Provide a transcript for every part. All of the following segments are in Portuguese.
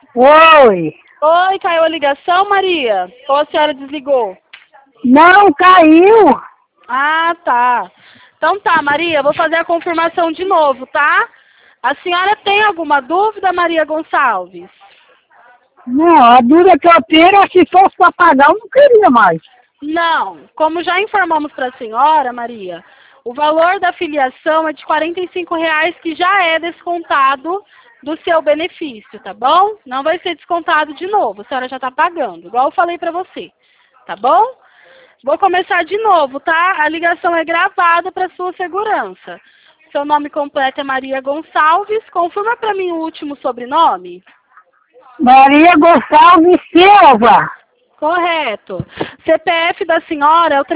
Oi. Oi, caiu a ligação, Maria? Ou a senhora desligou? Não, caiu. Ah, tá. Então tá, Maria, vou fazer a confirmação de novo, tá? A senhora tem alguma dúvida, Maria Gonçalves? Não, a dúvida que eu tenho é se fosse para pagar, eu não queria mais. Não. Como já informamos para a senhora, Maria, o valor da filiação é de R$ 45,00 que já é descontado do seu benefício, tá bom? Não vai ser descontado de novo, a senhora já está pagando, igual eu falei para você, tá bom? Vou começar de novo, tá? A ligação é gravada para sua segurança. Seu nome completo é Maria Gonçalves. Confirma para mim o último sobrenome. Maria Gonçalves Silva. Correto. CPF da senhora é o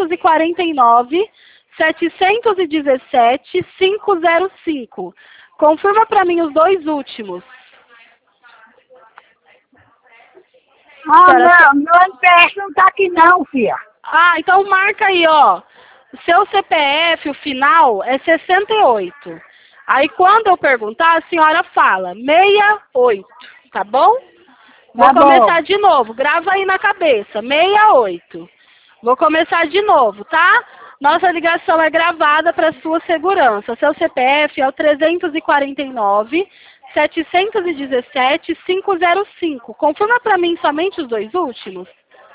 349-717-505. Confirma para mim os dois últimos. Ah, não, meu NPS não tá aqui não, filha. Ah, então marca aí, ó. O seu CPF, o final, é 68. Aí quando eu perguntar, a senhora fala 68, tá bom? Vou Tá começar bom. de novo, grava aí na cabeça, 68. Vou começar de novo, tá? Nossa ligação é gravada para sua segurança. Seu CPF é o 349-717-505. Confirma para mim somente os dois últimos.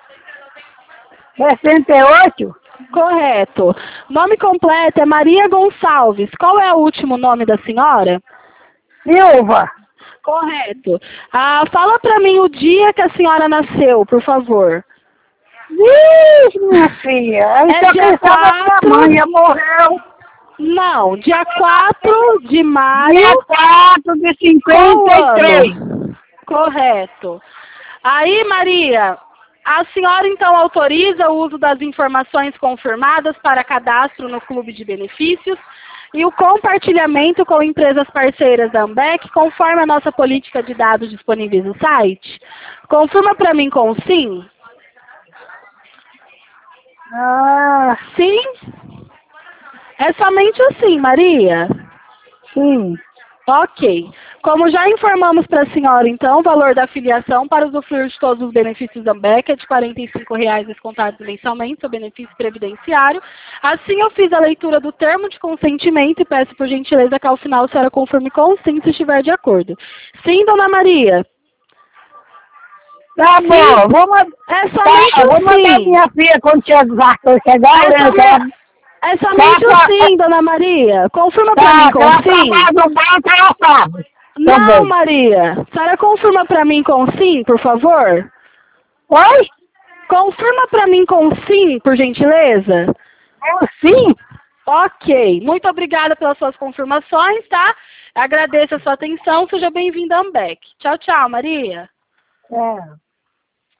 68? Correto. Nome completo é Maria Gonçalves. Qual é o último nome da senhora? Silva. Correto. Ah, fala para mim o dia que a senhora nasceu, por favor. Ih, minha filha, É dia que a 4. mãe morreu. Não, dia 4 de maio. Dia 4 de Qual 53. ano? Correto. Aí, Maria, a senhora então autoriza o uso das informações confirmadas para cadastro no Clube de Benefícios e o compartilhamento com empresas parceiras da Ambec, conforme a nossa política de dados disponíveis no site? Confirma para mim com sim. Ah, Sim? É somente assim, Maria? sim. Ok. Como já informamos para a senhora, então, o valor da filiação para usufruir de todos os benefícios da Ambec é de R$ 45,00 descontados mensalmente, seu benefício previdenciário. Assim, eu fiz a leitura do termo de consentimento e peço, por gentileza, que ao final a senhora confirme com sim se estiver de acordo. Sim, dona Maria? Tá Sim? bom, É somente vou mandar sim. minha filha quando chegar, É somente o sim, dona Maria. Confirma para mim com ela sim. trabalha no banco, ela sabe. Não, Também. Maria. A senhora confirma para mim com sim, por favor? Oi? Confirma para mim com sim, por gentileza. Sim. Ok. Muito obrigada pelas suas confirmações, tá? Agradeço a sua atenção. Seja bem-vinda à Ambec. Tchau, tchau, Maria. É.